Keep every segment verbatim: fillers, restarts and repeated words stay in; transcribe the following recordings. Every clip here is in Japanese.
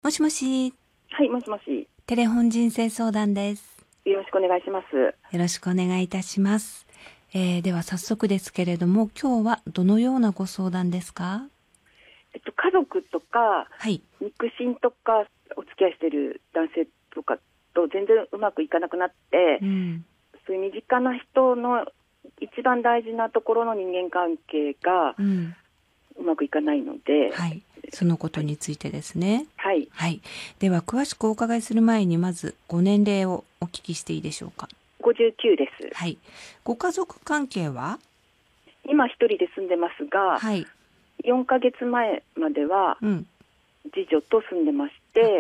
もしもし。 はい、もしもし。 テレフォン人生相談です。 よろしくお願いします。 よろしくお願いいたします。えー、では早速ですけれども、今日はどのようなご相談ですか？ えっと、家族とか、 はい。 肉親とか、お付き合いしている男性とかと全然うまくいかなくなって、 うん、 そういう身近な人の一番大事なところの人間関係がうん、 うまくいかないので、 はい。そのことについてですね。 はい。 はい。では詳しくお伺いする前に、まずご年齢をお聞きしていいでしょうか？ ごじゅうきゅうです。 はい。ご家族関係は？ 今一人で住んでますが、 はい。 よんかげつまえまではうん。 次女と住んでまして、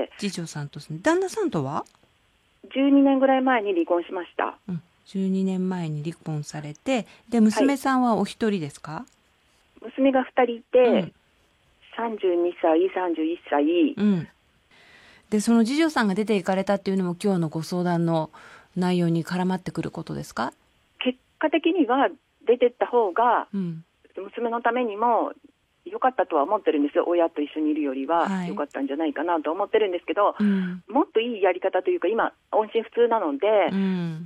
次女さんと住んで、旦那さんとは？ じゅうにねんぐらい前に離婚しました。 うん。じゅうにねんまえに離婚されて、で、娘さんはお一人ですか？ 娘がふたりいて、 うんさんじゅうにさい、さんじゅういっさい、 うん。で、その次女さんが出て行かれたっていうのも今日のご相談の内容に絡まってくることですか？ 結果的には出てった方がうん。 娘のためにも良かったとは思ってるんですよ。親と一緒にいるよりははい良かったんじゃないかなと思ってるんですけど、 うん。 もっといいやり方というか、今音信不通なので、 うん。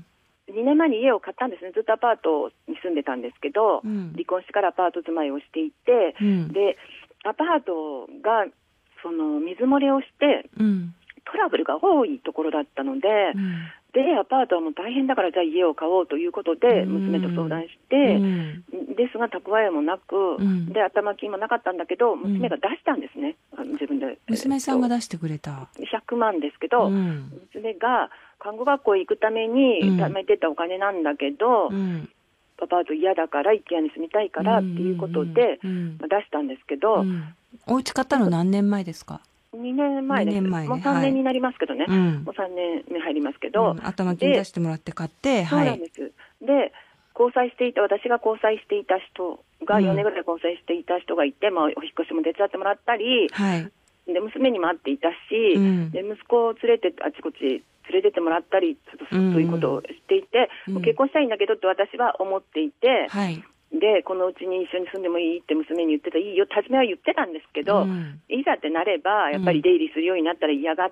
にねんまえに家を買ったんですね。ずっとアパートに住んでたんですけど、 うん。 離婚してからアパート住まいをしていて、 うん。 でアパートがその水漏れをしてうん。 トラブルが多いところだったので、 うんでアパートはもう大変だから、じゃあ家を買おうということで娘と相談して、 うん、 ですが蓄えもなく、 うん、 で頭金もなかったんだけど、娘が出したんですね、あの自分で。 娘さんが出出してくれた。 ひゃくまんですけど、 うん、 娘が看護学校へ行くために貯めてたお金なんだけど、 うん、 アパート嫌だから一軒家に住みたいからっていうことで、 うん、 まあ、出したんですけど、 うん、お家買ったの何年前ですか？ にねんまえです。 にねんまえね、 もうさんねんになりますけどね、 はい、うん、 もうさんねんめ入りますけど、 うん、頭金出してもらって買って、 そうなんです。で交際していた、私が交際していた人がよねんぐらい交際していた人がいて、まあ、お引っ越しも手伝ってもらったり、 はい、 で娘にも会っていたし、うん、で息子を連れてあちこち連れてってもらったり、ちょっとそういうことをしていて、うん、もう結婚したいんだけどって私は思っていて、はい、でこのうちに一緒に住んでもいいって娘に言ってた。いいよ、初めは言ってたんですけど、うん、いざってなればやっぱり出入りするようになったら嫌がって、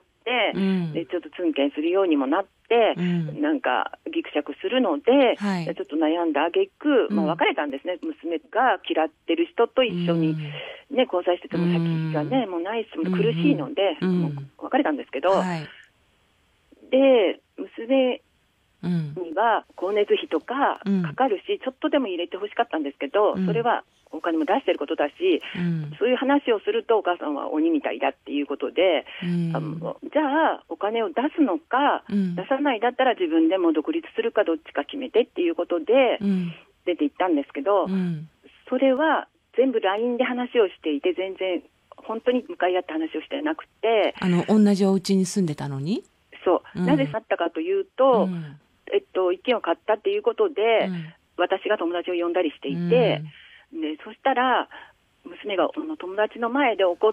うん、でちょっとツンケンするようにもなって、うん、なんかギクシャクするので、はい、ちょっと悩んだ挙句、まあ、別れたんですね、うん、娘が嫌ってる人と一緒に、ね、交際してても先がね、もうないし苦しいので、うん、もう別れたんですけど、はい、で娘には光熱費とかかかるし、うん、ちょっとでも入れてほしかったんですけど、うん、それはお金も出してることだし、うん、そういう話をするとお母さんは鬼みたいだっていうことで、うん、あのじゃあお金を出すのか、うん、出さないだったら自分でも独立するかどっちか決めてっていうことで出て行ったんですけど、うん、それは全部 ライン で話をしていて、全然本当に向かい合って話をしてなくて、 あの同じお家に住んでたのに、 そう、うん、なぜ去ったかというと、うんえっと、一軒を買ったっていうことで、うん、私が友達を呼んだりしていて、うん、でそしたら娘が友達の前で怒って、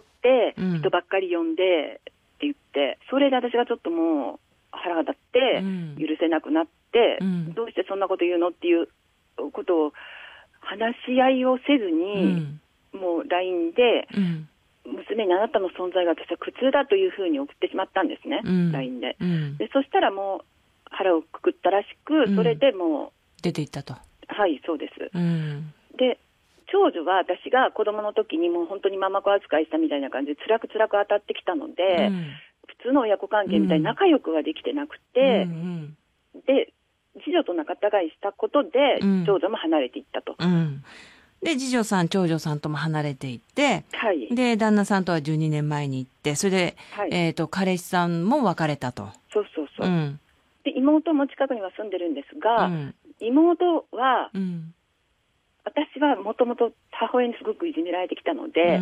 うん、人ばっかり呼んでって言って、それで私がちょっともう腹が立って許せなくなって、うん、どうしてそんなこと言うのっていうことを話し合いをせずに、うん、もう ライン で、うん、娘にあなたの存在が私は苦痛だというふうに送ってしまったんですね、うん、ライン で、うん、でそしたらもう腹をくくったらしく、それでもう、うん、 出ていったと。 はい、そうです、 うん、 で長女は私が子供の時にもう本当にママ子扱いしたみたいな感じで辛く辛く当たってきたので、うん、普通の親子関係みたいに仲良くはできてなくて、うんうん、で次女と仲違いしたことで、うん、長女も離れていったと、 うん、で次女さん長女さんとも離れていって、はい、で旦那さんとはじゅうにねんまえに行って、それで、はい、えーと、彼氏さんも別れたと。 そうそうそう、うん、で妹も近くには住んでるんですが、うん、妹は、うん、私はもともと母親にすごくいじめられてきたので、うん、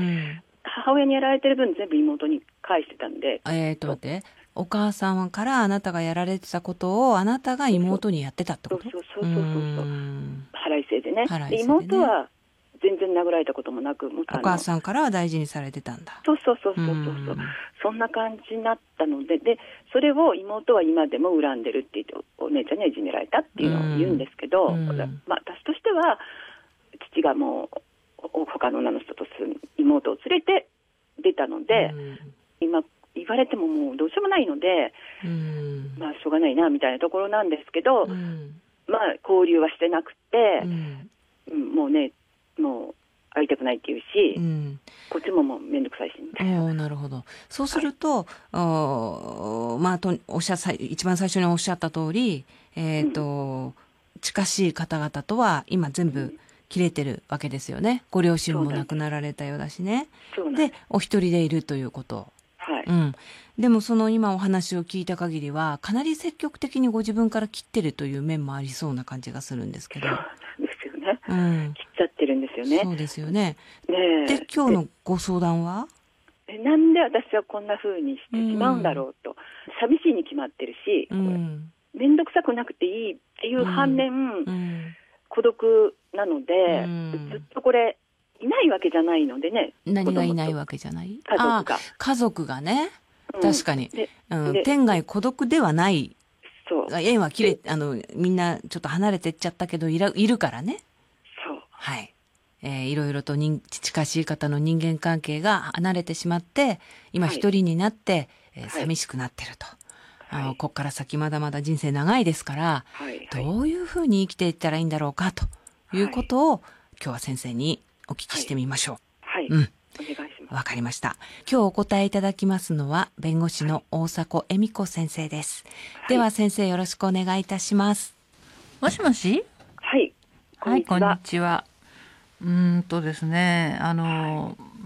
母親にやられてる分全部妹に返してたんで、 えーと待って、お母さんからあなたがやられてたことをあなたが妹にやってたってこと？ そうそうそうそうそうそう、腹いせいでね。で妹は全然殴られたこともなく、 お母さんからは大事にされてたんだ。 そうそうそうそうそうそう、そんな感じになったので、でそれを妹は今でも恨んでるって言って、お姉ちゃんにはいじめられたっていうのを言うんですけど、まあ、私としては父がもう他の女の人と住む妹を連れて出たので、今いわかれてももうどうしようもないので、うん、まあしょうがないなみたいなところなんですけど、うん、まあ交流はしてなくて、うんうん、もうねもう会いたくないっていうし、うん、こっちももうめんどくさいしみたいな。 おなるほど。そうすると、はい、まあとおっしゃ一番最初におっしゃった通り、えっと、うん、近しい方々とは今全部切れてるわけですよね。ご両親も亡くなられたようだしね。でお一人でいるということ。はい。うん。でもその今お話を聞いた限りはかなり積極的にご自分から切ってるという面もありそうな感じがするんですけど。 ねうん、切っちゃってるんですよね。 そうですよね。ねで今日のご相談はえなんで私はこんな風にしてしまうんだろうと、うん、寂しいに決まってるし、うん、めんどくさくなくていいっていう反面、うんうん、孤独なので、うん、ずっとこれいないわけじゃないのでね。 何がいないわけじゃない？ 家族が。 家族がね、確かに、うんうん、天涯孤独ではない。そう縁は切れあのみんなちょっと離れてっちゃったけどいらいるからね。はい、えー、いろいろと人近しい方の人間関係が離れてしまって今一人になって、はいえー、寂しくなってると、はい、あのこっから先まだまだ人生長いですから、はいはい、どういうふうに生きていったらいいんだろうかということを、はい、今日は先生にお聞きしてみましょう。 はい、 うん、お願いします。 わかりました。今日お答えいただきますのは弁護士の大迫恵美子先生です、はい、では先生よろしくお願いいたします。 もしもし。 はいはい、こんにちは。うーんとですね、あの、はいうん、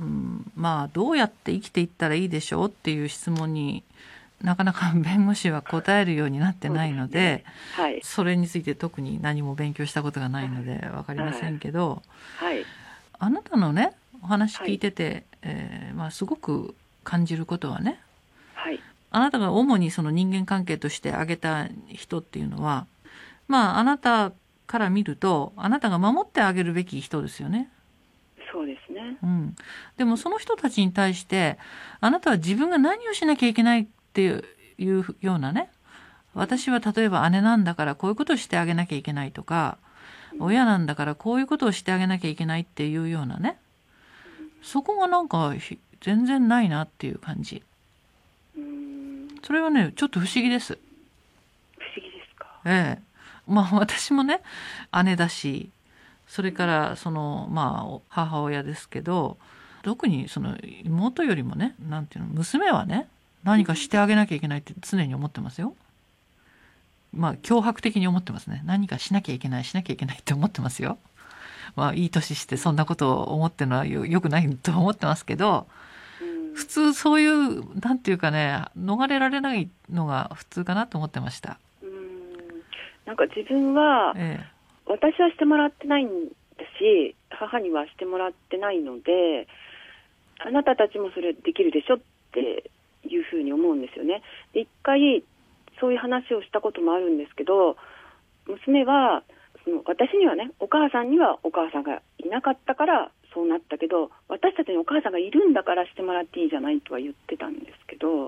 まあどうやって生きていったらいいでしょうっていう質問になかなか弁護士は答えるようになってないので、 ねはい、 それについて特に何も勉強したことがないので分かりませんけど、 はいはい、 あなたのねお話聞いてて、はいえーまあ、すごく感じることはね、 はい、 あなたが主にその人間関係として挙げた人っていうのはまああなたから見るとあなたが守ってあげるべき人ですよね。 そうですね、 うん、でもその人たちに対してあなたは自分が何をしなきゃいけないっていうようなね私は例えば姉なんだからこういうことをしてあげなきゃいけないとか、うん、親なんだからこういうことをしてあげなきゃいけないっていうようなね、うん、そこがなんか全然ないなっていう感じ、 うん、 それはねちょっと不思議です。 不思議ですか。 ええまあ私もね姉だしそれからそのまあ母親ですけど特にその妹よりもねなんていうの娘はね何かしてあげなきゃいけないって常に思ってますよ。まあ脅迫的に思ってますね。何かしなきゃいけないしなきゃいけないって思ってますよ。まあいい年してそんなことを思ってるのは よ, よくないと思ってますけど普通そういうなんていうかね逃れられないのが普通かなと思ってました。 なんか自分は、 ええ、 私はしてもらってないんだし母にはしてもらってないのであなたたちもそれできるでしょっていうふうに思うんですよね。で一回そういう話をしたこともあるんですけど娘はその私にはねお母さんにはお母さんがいなかったからそうなったけど私たちにお母さんがいるんだからしてもらっていいじゃないとは言ってたんですけど、 うん、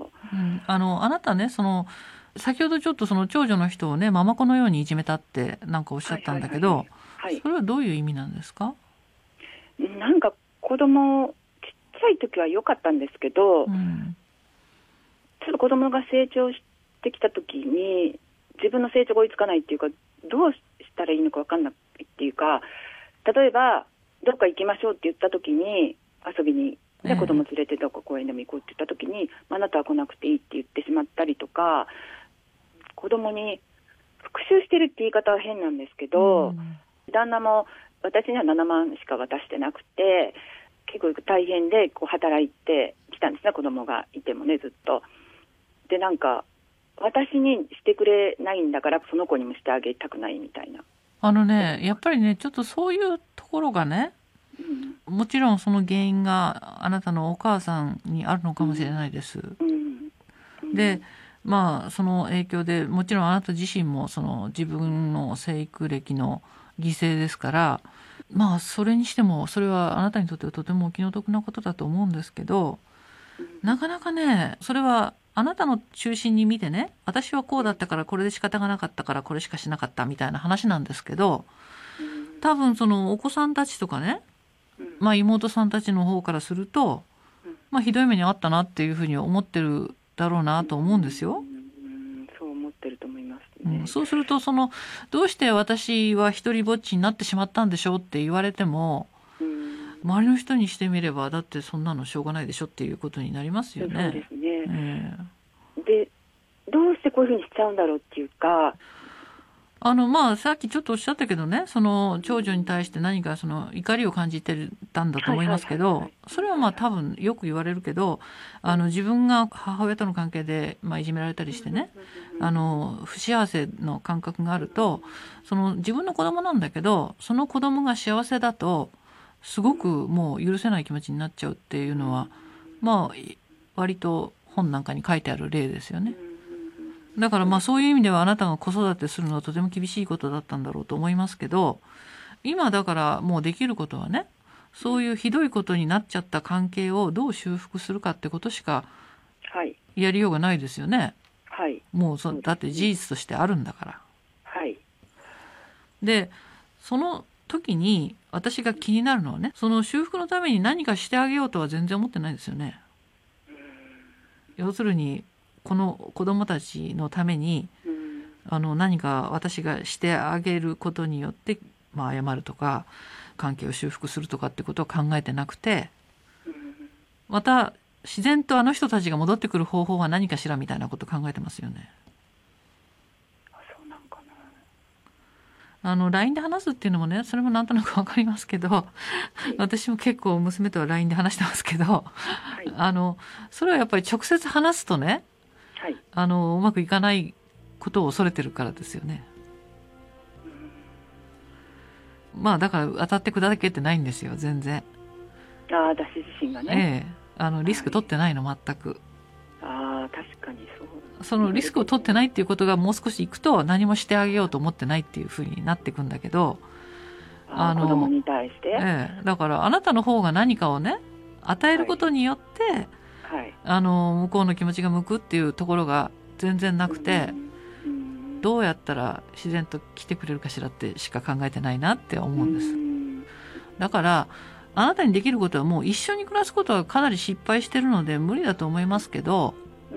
あのあなたねその先ほどちょっとその長女の人をねママ子のようにいじめたってなんかおっしゃったんだけど、それはどういう意味なんですか？ なんか子供ちっちゃい時は良かったんですけど、うん、ちょっと子供が成長してきた時に自分の成長が追いつかないっていうかどうしたらいいのか分かんないっていうか例えばどっか行きましょうって言った時に遊びにで子供連れてどこ公園でも行こうって言った時に、えー、あなたは来なくていいって言ってしまったりとか子供に復讐してるって言い方は変なんですけど、うん、旦那も私にはななまんしか渡してなくて結構大変でこう働いてきたんですね子供がいてもねずっとでなんか私にしてくれないんだからその子にもしてあげたくないみたいなあのねやっぱりねちょっとそういうところがね、うん、もちろんその原因があなたのお母さんにあるのかもしれないです、うんうん、でまあその影響でもちろんあなた自身もその自分の生育歴の犠牲ですからまあそれにしてもそれはあなたにとってはとてもお気の毒なことだと思うんですけどなかなかねそれはあなたの中心に見てね私はこうだったからこれで仕方がなかったからこれしかしなかったみたいな話なんですけど多分そのお子さんたちとかねまあ妹さんたちの方からするとまあひどい目にあったなっていうふうに思ってるだろうなと思うんですよ。 うん、そう思ってると思いますね。 うん、そうするとそのどうして私は一人ぼっちになってしまったんでしょうって言われても、うん、周りの人にしてみればだってそんなのしょうがないでしょっていうことになりますよね。 そうですね、えー、でどうしてこういうふうにしちゃうんだろうっていうか、 あのまあさっきちょっとおっしゃったけどね、その長女に対して何かその怒りを感じてたんだと思いますけど、それはまあ多分よく言われるけど、あの自分が母親との関係でまあいじめられたりしてね、あの不幸せの感覚があると、その自分の子供なんだけどその子供が幸せだとすごくもう許せない気持ちになっちゃうっていうのはまあ割と本なんかに書いてある例ですよね。だからまあそういう意味ではあなたが子育てするのはとても厳しいことだったんだろうと思いますけど、今だからもうできることはね、そういうひどいことになっちゃった関係をどう修復するかってことしかやりようがないですよね。はい、もうそだって事実としてあるんだから。はい、でその時に私が気になるのはね、その修復のために何かしてあげようとは全然思ってないですよね。要するにこの子どもたちのために、うん、あの何か私がしてあげることによって、まあ、謝るとか関係を修復するとかってことを考えてなくて、うん、また自然とあの人たちが戻ってくる方法は何かしらみたいなことを考えてますよね。 あ、そうなんかな。あの ライン で話すっていうのもね、それもなんとなく分かりますけど、はい、私も結構娘とは ライン で話してますけど、はい、あのそれはやっぱり直接話すとね、はい、あのうまくいかないことを恐れてるからですよね。うん、まあだから当たって砕けてないんですよ全然。 ああ、私自身がね、 ええ、あのリスク取ってないの、はい、全く。 ああ、確かにそう。 そのリスクを取ってないっていうことがもう少しいくと何もしてあげようと思ってないっていうふうになっていくんだけど、 あの子供に対して、 ええ、だからあなたの方が何かをね与えることによって、はいはい、あの向こうの気持ちが向くっていうところが全然なくて、うん、どうやったら自然と来てくれるかしらってしか考えてないなって思うんです。うん、だからあなたにできることはもう一緒に暮らすことはかなり失敗してるので無理だと思いますけど、 うん、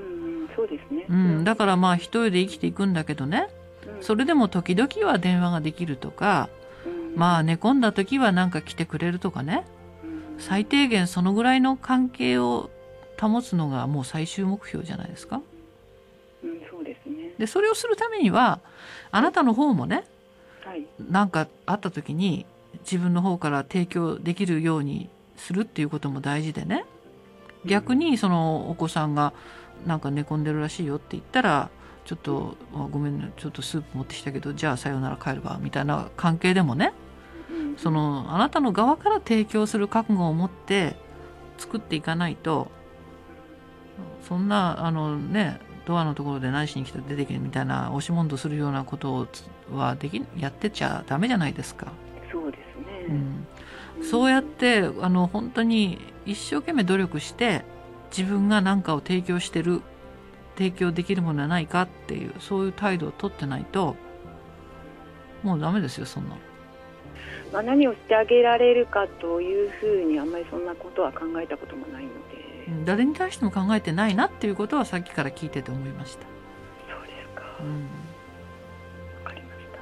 そうですね、 うん、だからまあ一人で生きていくんだけどね、うん、それでも時々は電話ができるとか、うん、まあ寝込んだ時はなんか来てくれるとかね、うん、最低限そのぐらいの関係を保つのがもう最終目標じゃないですか。 うん、そうですね。 でそれをするためにはあなたの方もね、はい、なんかあった時に自分の方から提供できるようにするっていうことも大事でね、逆にそのお子さんがなんか寝込んでるらしいよって言ったら、ちょっとごめんね、ちょっとスープ持ってきたけどじゃあさようなら帰るわみたいな関係でもね、そのあなたの側から提供する覚悟を持って作っていかないと、そんなあのねドアのところで何しに来た出てけみたいな押し問答するようなことはできやってちゃダメじゃないですか。 そうですね、 うん、そうやってあの本当に一生懸命努力して自分が何かを提供してる、提供できるものはないかっていう、そういう態度を取ってないともうダメですよ、そんな。 まあ、何をしてあげられるかというふうにあんまりそんなことは考えたこともないので、 誰に対しても考えてないなっていうことはさっきから聞いてて思いました。 そうですか、うん、分かりました。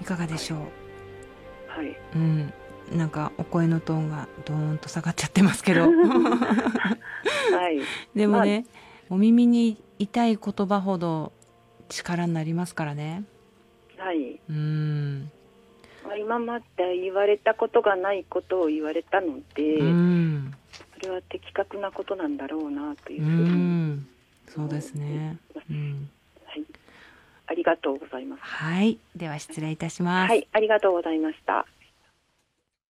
いかがでしょう。 はい、はい、 うん、なんかお声のトーンがドーンと下がっちゃってますけど、はい、でもね、まあ、お耳に痛い言葉ほど力になりますからね。 はい、 うん、 今まで言われたことがないことを言われたので、うん、それは的確なことなんだろうなというふうに、うん、 そうですね、うん、 はい、ありがとうございます。 はい、では失礼いたします。 はい、ありがとうございました。